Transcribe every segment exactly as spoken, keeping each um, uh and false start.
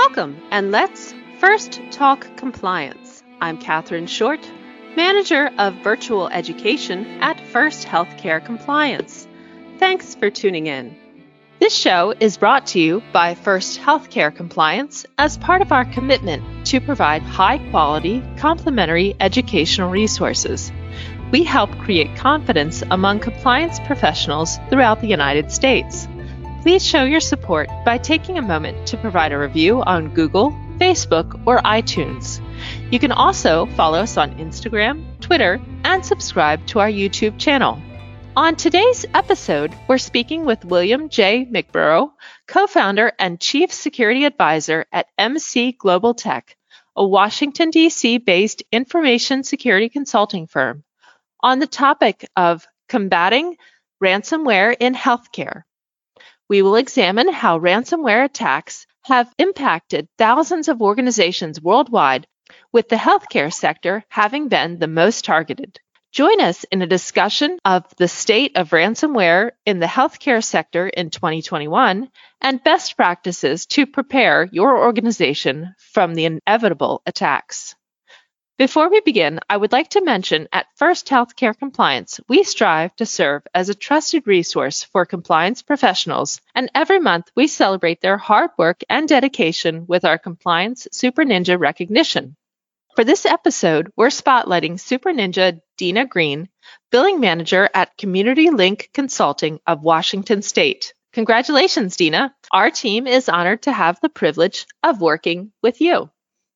Welcome, and let's first talk compliance. I'm Catherine Short, Manager of Virtual Education at First Healthcare Compliance. Thanks for tuning in. This show is brought to you by First Healthcare Compliance as part of our commitment to provide high-quality, complementary educational resources. We help create confidence among compliance professionals throughout the United States. Please show your support by taking a moment to provide a review on Google, Facebook, or iTunes. You can also follow us on Instagram, Twitter, and subscribe to our YouTube channel. On today's episode, we're speaking with William J. McBurrow, co-founder and chief security advisor at M C Global Tech, a Washington, D C-based information security consulting firm, on the topic of combating ransomware in healthcare. We will examine how ransomware attacks have impacted thousands of organizations worldwide, with the healthcare sector having been the most targeted. Join us in a discussion of the state of ransomware in the healthcare sector in twenty twenty-one and best practices to prepare your organization from the inevitable attacks. Before we begin, I would like to mention at First Healthcare Compliance, we strive to serve as a trusted resource for compliance professionals, and every month we celebrate their hard work and dedication with our Compliance Super Ninja recognition. For this episode, we're spotlighting Super Ninja Dina Green, Billing Manager at Community Link Consulting of Washington State. Congratulations, Dina. Our team is honored to have the privilege of working with you.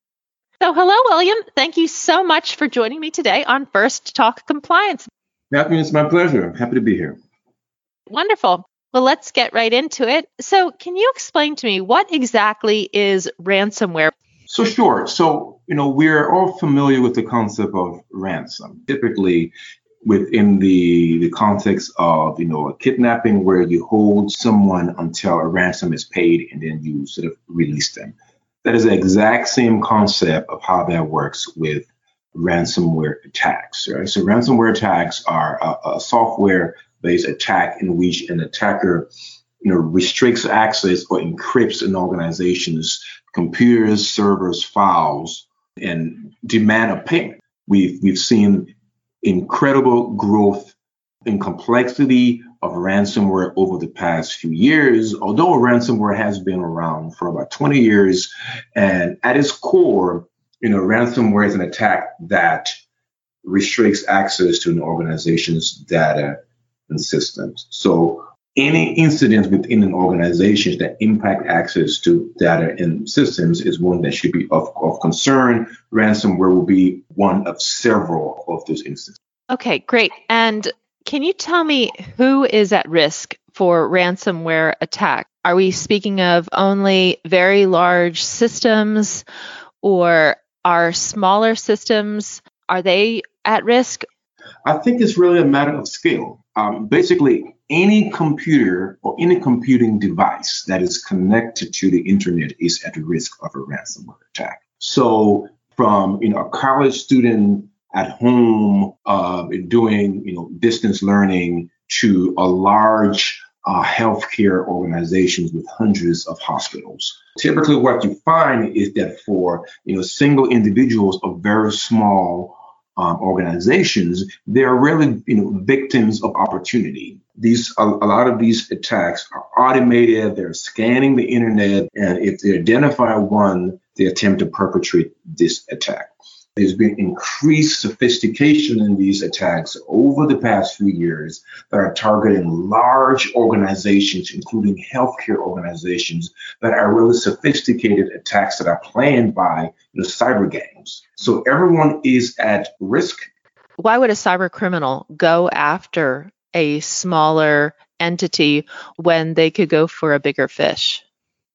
So hello, William. Thank you so much for joining me today on First Talk Compliance. Catherine, it's my pleasure. I'm happy to be here. Wonderful. Well, let's get right into it. So can you explain to me what exactly is ransomware? So sure. So, you know, we're all familiar with the concept of ransom, typically within the, the context of, you know, a kidnapping where you hold someone until a ransom is paid and then you sort of release them. That is the exact same concept of how that works with ransomware attacks. Right? So ransomware attacks are a, a software-based attack in which an attacker, you know, restricts access or encrypts an organization's computers, servers, files, and demand a payment. We've we've seen incredible growth in complexity of ransomware over the past few years, although ransomware has been around for about twenty years. And at its core, you know, ransomware is an attack that restricts access to an organization's data and systems. So any incident within an organization that impact access to data and systems is one that should be of, of concern. Ransomware will be one of several of those instances. Okay, great. And can you tell me who is at risk for ransomware attack? Are we speaking of only very large systems, or are smaller systems, are they at risk? I think it's really a matter of scale. Um, basically, any computer or any computing device that is connected to the internet is at risk of a ransomware attack. So from, you know, a college student at home, uh, doing, you know, distance learning to a large uh, healthcare organizations with hundreds of hospitals. Typically, what you find is that for, you know, single individuals or very small um, organizations, they are really, you know, victims of opportunity. These a, a lot of these attacks are automated. They're scanning the internet, and if they identify one, they attempt to perpetrate this attack. There's been increased sophistication in these attacks over the past few years that are targeting large organizations, including healthcare organizations, that are really sophisticated attacks that are planned by the cyber gangs. So everyone is at risk. Why would a cyber criminal go after a smaller entity when they could go for a bigger fish?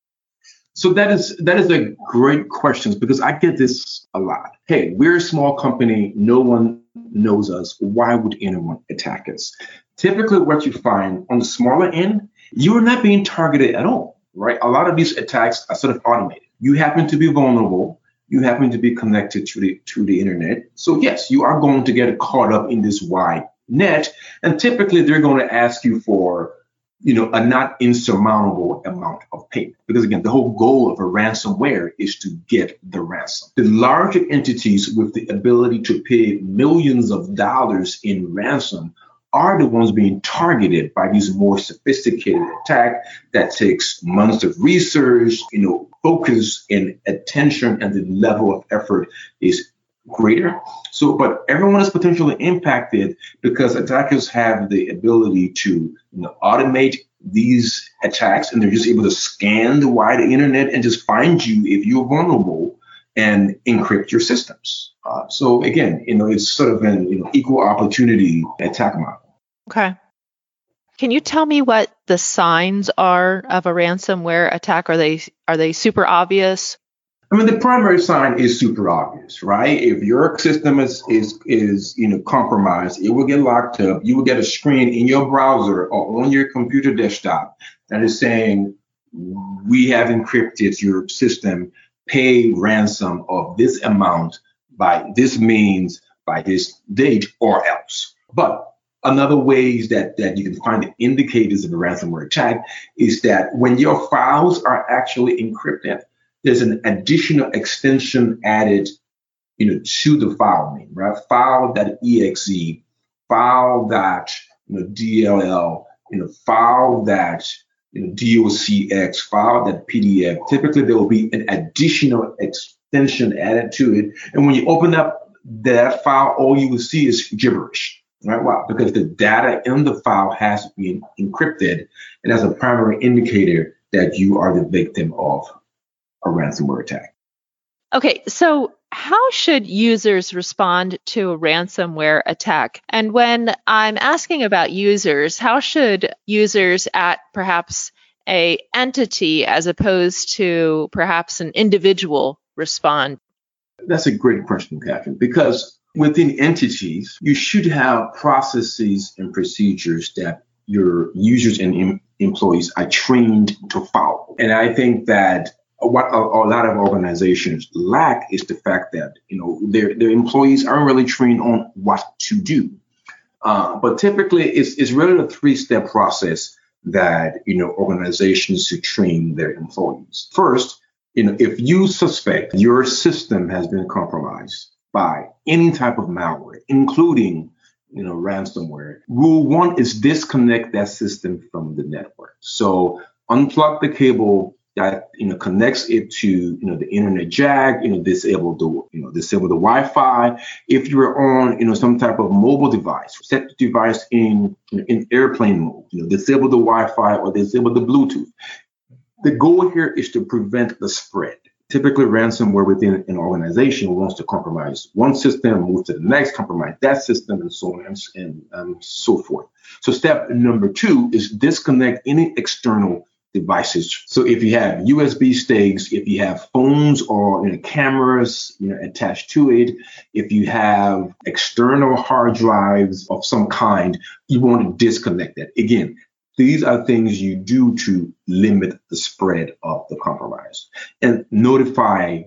So that is that is a great question, because I get this a lot. Hey, we're a small company. No one knows us. Why would anyone attack us? Typically, what you find on the smaller end, you are not being targeted at all, right? A lot of these attacks are sort of automated. You happen to be vulnerable. You happen to be connected to the to the internet. So yes, you are going to get caught up in this wide net. And typically, they're going to ask you for you know, a not insurmountable amount of payment. Because again, the whole goal of a ransomware is to get the ransom. The larger entities with the ability to pay millions of dollars in ransom are the ones being targeted by these more sophisticated attacks that takes months of research, you know, focus and attention, and the level of effort is greater. So, but everyone is potentially impacted because attackers have the ability to, you know, automate these attacks, and they're just able to scan the wide internet and just find you if you're vulnerable and encrypt your systems. Uh, so again, you know, it's sort of an you know, equal opportunity attack model. Okay. Can you tell me what the signs are of a ransomware attack? Are they are they super obvious? I mean, the primary sign is super obvious, right? If your system is, is, is, you know, compromised, it will get locked up. You will get a screen in your browser or on your computer desktop that is saying, we have encrypted your system, pay ransom of this amount by this means, by this date, or else. But another ways that, that you can find the indicators of a ransomware attack is that when your files are actually encrypted, there's an additional extension added, you know, to the file name, right? File.exe, file. You know, D L L, you know, file that, you know, docx, file.pdf. Typically, there will be an additional extension added to it, and when you open up that file, all you will see is gibberish, right? Why? Because the data in the file has been encrypted, and that's a primary indicator that you are the victim of a ransomware attack. Okay, so how should users respond to a ransomware attack? And when I'm asking about users, how should users at perhaps a entity as opposed to perhaps an individual respond? That's a great question, Catherine, because within entities, you should have processes and procedures that your users and em- employees are trained to follow. And I think that what a, a lot of organizations lack is the fact that, you know, their, their employees aren't really trained on what to do. Uh, but typically, it's, it's really a three-step process that, you know, organizations should train their employees. First, you know, if you suspect your system has been compromised by any type of malware, including, you know, ransomware, rule one is disconnect that system from the network. So unplug the cable that, you know, connects it to, you know, the internet jack, you know, disable the, you know, disable the Wi-Fi. If you're on, you know, some type of mobile device, set the device in, you know, in airplane mode, you know, disable the Wi-Fi or disable the Bluetooth. The goal here is to prevent the spread. Typically, ransomware within an organization wants to compromise one system, move to the next, compromise that system, and so on and, and um, so forth. So step number two is disconnect any external devices. So if you have U S B sticks, if you have phones or, you know, cameras, you know, attached to it, if you have external hard drives of some kind, you want to disconnect that. Again, these are things you do to limit the spread of the compromise. And notify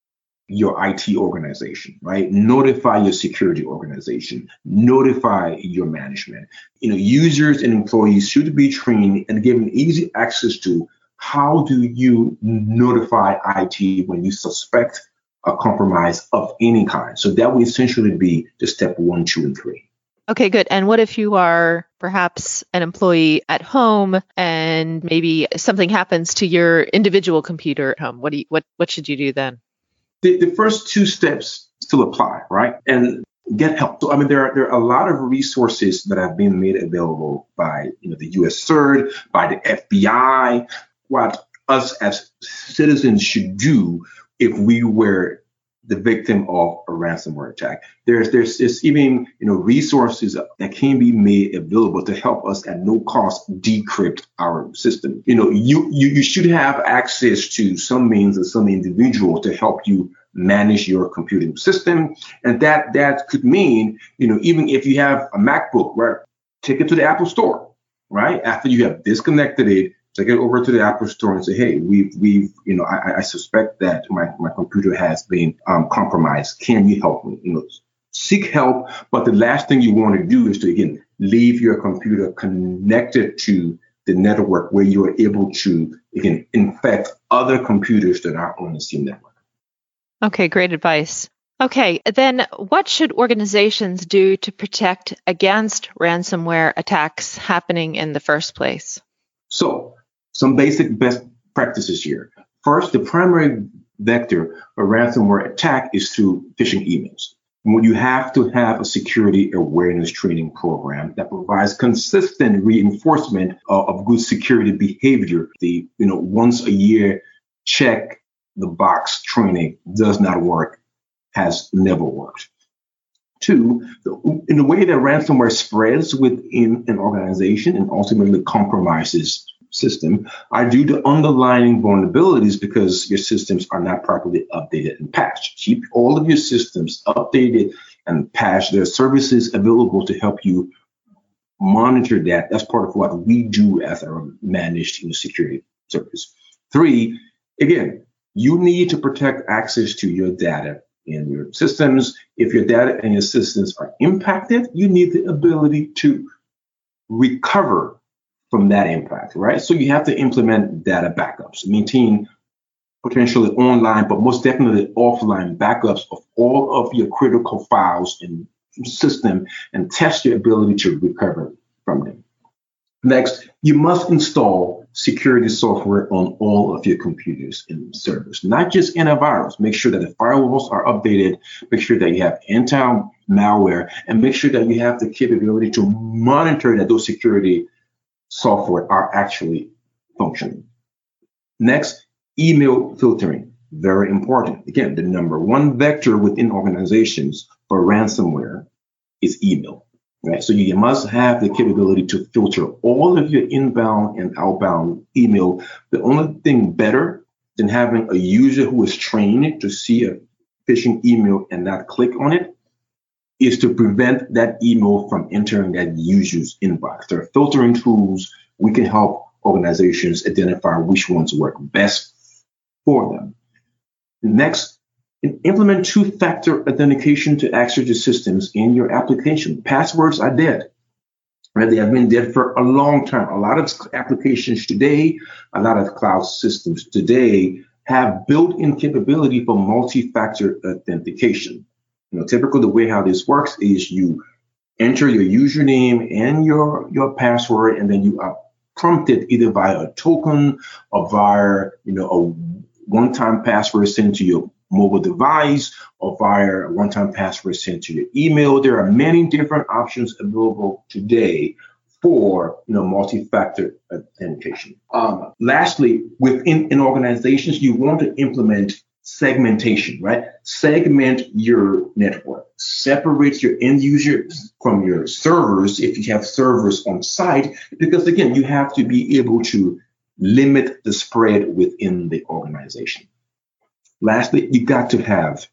your I T organization, right? Notify your security organization, notify your management. You know, users and employees should be trained and given easy access to how do you notify I T when you suspect a compromise of any kind. So that would essentially be the step one, two, and three. Okay, good. And what if you are perhaps an employee at home and maybe something happens to your individual computer at home? What do you, what what should you do then? The, the first two steps still apply, right? And get help. So, I mean, there are, there are a lot of resources that have been made available by, you know, the U S C E R T, by the F B I, what us as citizens should do if we were the victim of a ransomware attack. There's there's, there's even, you know, resources that can be made available to help us at no cost decrypt our system. You know, you you, you should have access to some means or some individual to help you manage your computing system. And that that could mean, you know, even if you have a MacBook, right, take it to the Apple Store, right? After you have disconnected it, take it over to the Apple Store and say, hey, we've, we've, you know, I, I suspect that my, my computer has been um, compromised. Can you help me? You know, seek help. But the last thing you want to do is to, again, leave your computer connected to the network where you are able to, again, infect other computers that are on the same network. Okay, great advice. Okay, then what should organizations do to protect against ransomware attacks happening in the first place? So, some basic best practices here. First, the primary vector of ransomware attack is through phishing emails. And you have to have a security awareness training program that provides consistent reinforcement of, of good security behavior. The, you know, once a year check the box training does not work, has never worked. Two, in the way that ransomware spreads within an organization and ultimately compromises system are due to underlying vulnerabilities because your systems are not properly updated and patched. Keep all of your systems updated and patched. There are services available to help you monitor that. That's part of what we do as our managed you know, security service. Three, again, you need to protect access to your data in your systems. If your data and your systems are impacted, you need the ability to recover from that impact, right? So you have to implement data backups, maintain potentially online, but most definitely offline backups of all of your critical files in the system and test your ability to recover from them. Next, you must install security software on all of your computers and servers, not just antivirus. Make sure that the firewalls are updated, make sure that you have anti-malware, and make sure that you have the capability to monitor that those security software are actually functioning. Next, email filtering, very important. Again, the number one vector within organizations for ransomware is email, right? So you must have the capability to filter all of your inbound and outbound email. The only thing better than having a user who is trained to see a phishing email and not click on it is to prevent that email from entering that user's inbox. There are filtering tools. We can help organizations identify which ones work best for them. Next, implement two-factor authentication to access your systems in your application. Passwords are dead, right? They have been dead for a long time. A lot of applications today, a lot of cloud systems today have built-in capability for multi-factor authentication. You know, typically the way how this works is you enter your username and your, your password, and then you are prompted either via a token or via, you know, a one-time password sent to your mobile device or via a one-time password sent to your email. There are many different options available today for, you know, multi-factor authentication. Um, lastly, within in organizations, you want to implement segmentation, right? Segment your network. Separate your end users from your servers if you have servers on site, because again, you have to be able to limit the spread within the organization. Lastly, you got to have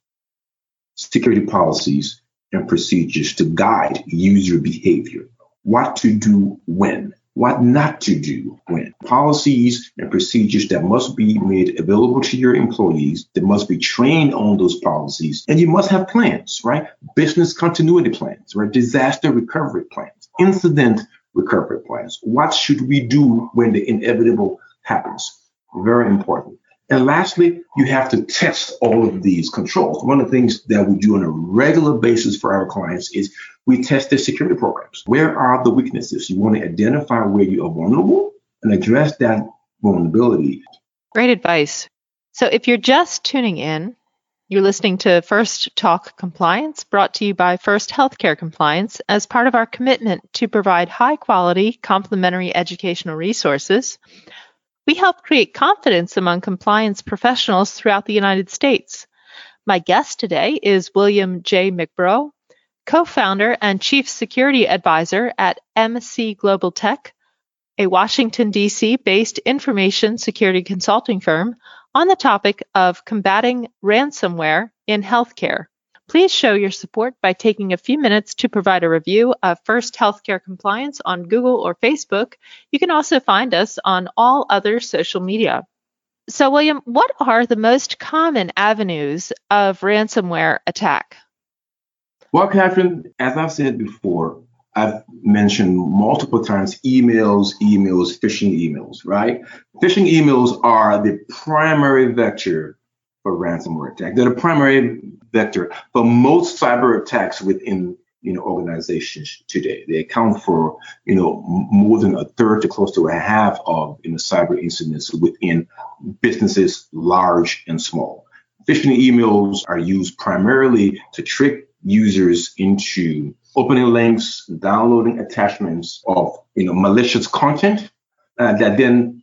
security policies and procedures to guide user behavior. What to do when, what not to do when. Policies and procedures that must be made available to your employees, that must be trained on those policies, and you must have plans, right? Business continuity plans, right? Disaster recovery plans, incident recovery plans. What should we do when the inevitable happens? Very important. And lastly, you have to test all of these controls. One of the things that we do on a regular basis for our clients is we test their security programs. Where are the weaknesses? You want to identify where you are vulnerable and address that vulnerability. Great advice. So if you're just tuning in, you're listening to First Talk Compliance, brought to you by First Healthcare Compliance as part of our commitment to provide high-quality, complementary educational resources. We help create confidence among compliance professionals throughout the United States. My guest today is William J. McBrough, co-founder and chief security advisor at M C Global Tech, a Washington, D C-based information security consulting firm on the topic of combating ransomware in healthcare. Please show your support by taking a few minutes to provide a review of First Healthcare Compliance on Google or Facebook. You can also find us on all other social media. So, William, what are the most common avenues of ransomware attack? Well, Catherine, as I've said before, I've mentioned multiple times emails, emails, phishing emails, right? Phishing emails are the primary vector for ransomware attack. They're the primary vector for most cyber attacks within, you know, organizations today. They account for, you know, more than a third to close to a half of, you know, cyber incidents within businesses, large and small. Phishing emails are used primarily to trick users into opening links, downloading attachments of, you know, malicious content uh, that then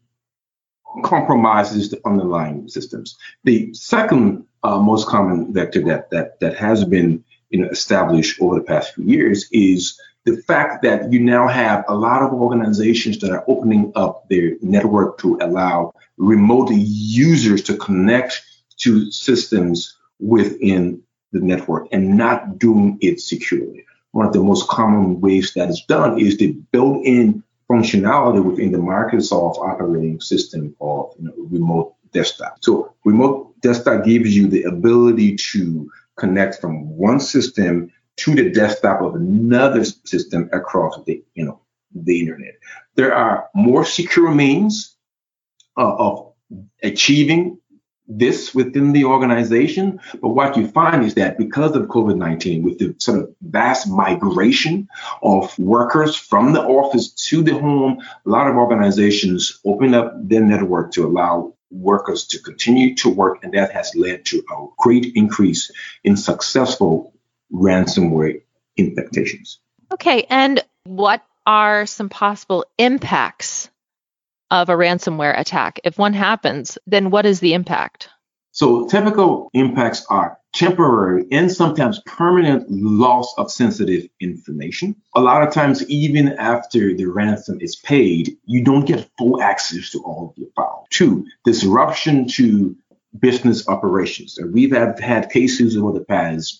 compromises the underlying systems. The second uh, most common vector that that that has been, you know, established over the past few years is the fact that you now have a lot of organizations that are opening up their network to allow remote users to connect to systems within the network and not doing it securely. One of the most common ways that is done is the built-in functionality within the Microsoft operating system of, you know, remote desktop. So remote desktop gives you the ability to connect from one system to the desktop of another system across the, you know, the internet. There are more secure means uh, of achieving this within the organization. But what you find is that because of COVID nineteen, with the sort of vast migration of workers from the office to the home, a lot of organizations open up their network to allow workers to continue to work. And that has led to a great increase in successful ransomware infectations. Okay. And what are some possible impacts of a ransomware attack? If one happens, then what is the impact? So typical impacts are temporary and sometimes permanent loss of sensitive information. A lot of times, even after the ransom is paid, you don't get full access to all of your files. Two, disruption to business operations. And we've had, had cases over the past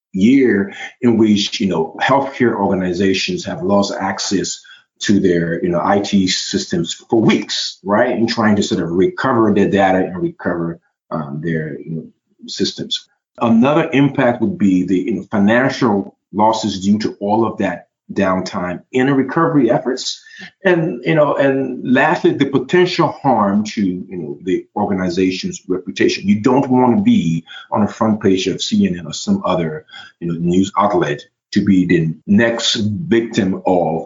year in which, you know, healthcare organizations have lost access to their, you know, I T systems for weeks, right? And trying to sort of recover their data and recover um, their, you know, systems. Another impact would be the, you know, financial losses due to all of that downtime in the recovery efforts. And, you know, and lastly, the potential harm to, you know, the organization's reputation. You don't want to be on the front page of C N N or some other, you know, news outlet to be the next victim of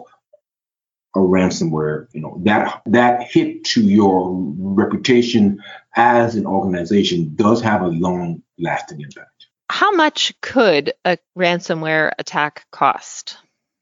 a ransomware. You know, that that hit to your reputation as an organization does have a long lasting impact. How much could a ransomware attack cost?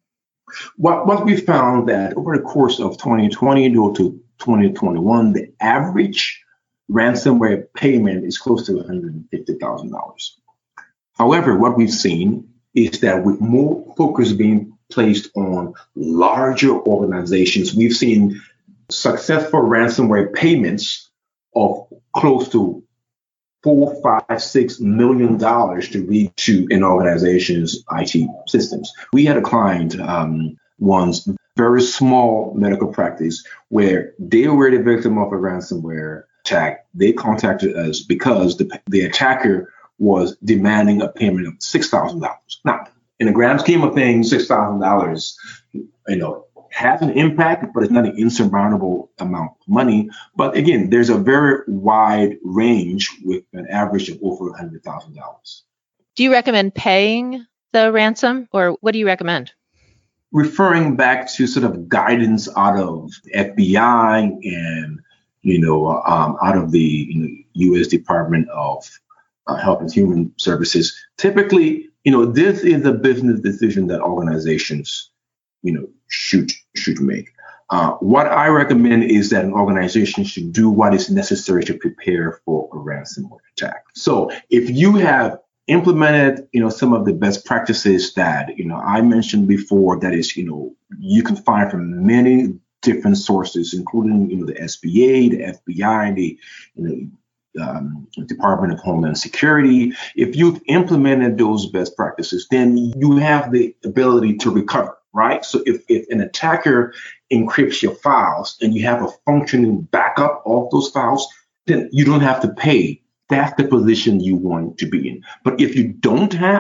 What, what we found that over the course of twenty twenty to twenty twenty-one, the average ransomware payment is close to one hundred fifty thousand dollars. However, what we've seen is that with more focus being placed on larger organizations, we've seen successful ransomware payments of close to four, five, six million dollars to read to an organization's I T systems. We had a client um, once, very small medical practice, where they were the victim of a ransomware attack. They contacted us because the, the attacker was demanding a payment of six thousand dollars. Now, in the grand scheme of things, six thousand dollars, you know, has an impact, but it's not an insurmountable amount of money. But again, there's a very wide range with an average of over one hundred thousand dollars. Do you recommend paying the ransom, or what do you recommend? Referring back to sort of guidance out of F B I and, you know, um, out of the, you know, U S Department of uh, Health and Human Services, typically, you know, this is a business decision that organizations, you know, should should make. Uh, what I recommend is that an organization should do what is necessary to prepare for a ransomware attack. So if you have implemented, you know, some of the best practices that, you know, I mentioned before, that is, you know, you can find from many different sources, including, you know, the S B A, the F B I, the, you know, Um, Department of Homeland Security. If you've implemented those best practices, then you have the ability to recover, right? So if, if an attacker encrypts your files and you have a functioning backup of those files, then you don't have to pay. That's the position you want to be in. But if you don't have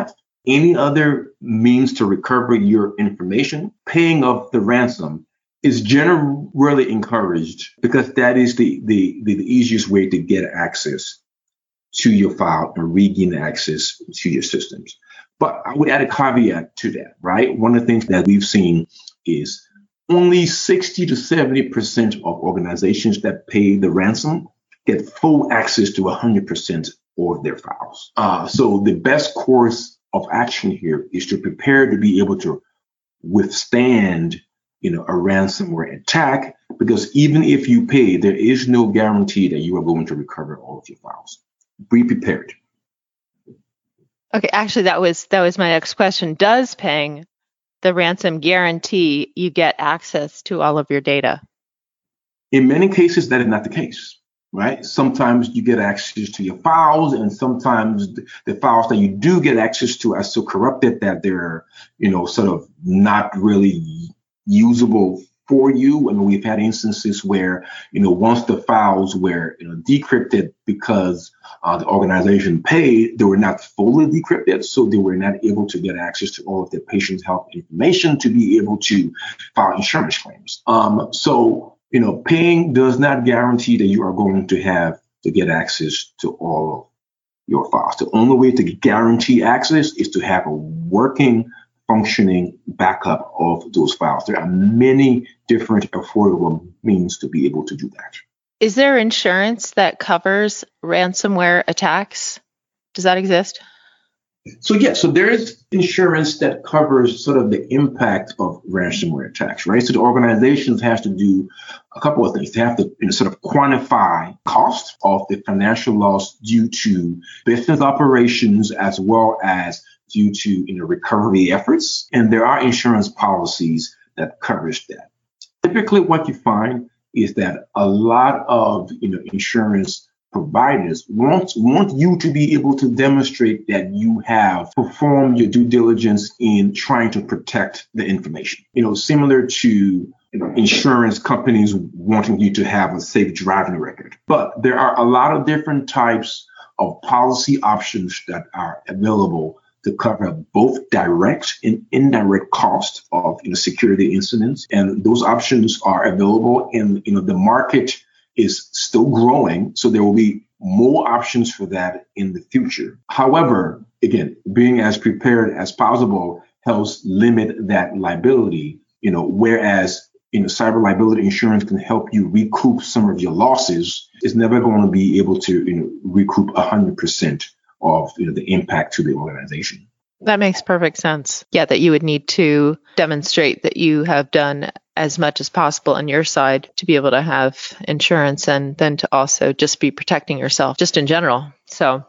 any other means to recover your information, paying off the ransom is generally encouraged because that is the, the, the, the easiest way to get access to your file and regain access to your systems. But I would add a caveat to that, right? One of the things that we've seen is only sixty to seventy percent of organizations that pay the ransom get full access to one hundred percent of their files. Uh, so the best course of action here is to prepare to be able to withstand, you know, a ransomware attack, because even if you pay, there is no guarantee that you are going to recover all of your files. Be prepared. Okay, actually, that was that was my next question. Does paying the ransom guarantee you get access to all of your data? In many cases, that is not the case, right? Sometimes you get access to your files, and sometimes the files that you do get access to are so corrupted that they're, you know, sort of not really usable for you. And we've had instances where, you know, once the files were, you know, decrypted because uh, the organization paid, they were not fully decrypted, so they were not able to get access to all of their patient's health information to be able to file insurance claims. Um, so, you know, paying does not guarantee that you are going to have to get access to all of your files. The only way to guarantee access is to have a working, functioning backup of those files. There are many different affordable means to be able to do that. Is there insurance that covers ransomware attacks? Does that exist? So yeah, so there is insurance that covers sort of the impact of ransomware attacks, right? So the organizations have to do a couple of things. They have to, you know, sort of quantify cost of the financial loss due to business operations as well as due to, you know, recovery efforts. And there are insurance policies that covers that. Typically what you find is that a lot of, you know, insurance providers want, want you to be able to demonstrate that you have performed your due diligence in trying to protect the information. You know, similar to, you know, insurance companies wanting you to have a safe driving record. But there are a lot of different types of policy options that are available to cover both direct and indirect costs of, you know, security incidents. And those options are available, and, you know, the market is still growing, so there will be more options for that in the future. However, again, being as prepared as possible helps limit that liability, you know, whereas, you know, cyber liability insurance can help you recoup some of your losses. It's never going to be able to, you know, recoup one hundred percent of, you know, the impact to the organization. That makes perfect sense. Yeah, that you would need to demonstrate that you have done as much as possible on your side to be able to have insurance, and then to also just be protecting yourself just in general. So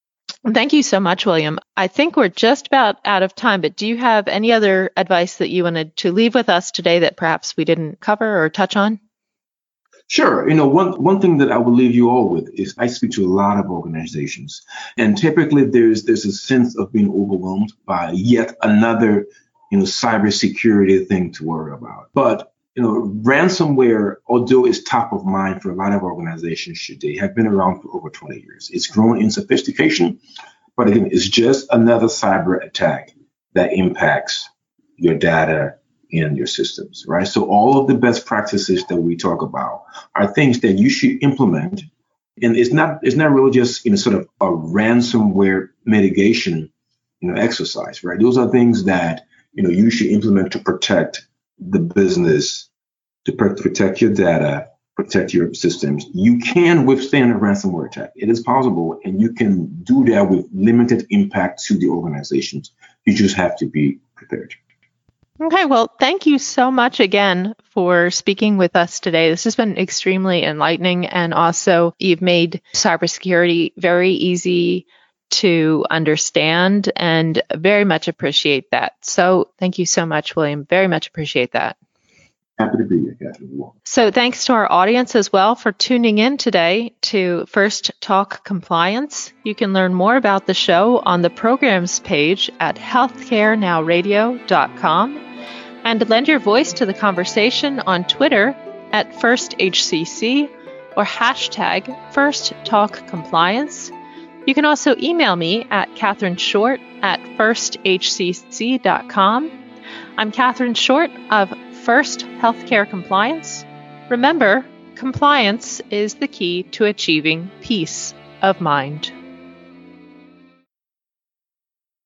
thank you so much, William. I think we're just about out of time, but do you have any other advice that you wanted to leave with us today that perhaps we didn't cover or touch on? Sure. You know, one, one thing that I will leave you all with is I speak to a lot of organizations, and typically there's there's a sense of being overwhelmed by yet another, you know, cybersecurity thing to worry about. But, you know, ransomware, although it's top of mind for a lot of organizations today, have been around for over twenty years. It's grown in sophistication, but again, it's just another cyber attack that impacts your data in your systems, right? So all of the best practices that we talk about are things that you should implement. And it's not it's not really just, you know, sort of a ransomware mitigation, you know, exercise, right? Those are things that, you know, you should implement to protect the business, to protect your data, protect your systems. You can withstand a ransomware attack. It is possible, and you can do that with limited impact to the organizations. You just have to be prepared. Okay, well, thank you so much again for speaking with us today. This has been extremely enlightening, and also you've made cybersecurity very easy to understand, and very much appreciate that. So thank you so much, William. Very much appreciate that. Happy to be here, Catherine. So thanks to our audience as well for tuning in today to First Talk Compliance. You can learn more about the show on the programs page at healthcare now radio dot com, and lend your voice to the conversation on Twitter at First H C C or hashtag First Talk Compliance. You can also email me at Catherine Short at first h c c dot com. I'm Catherine Short of First Healthcare Compliance. Remember, compliance is the key to achieving peace of mind.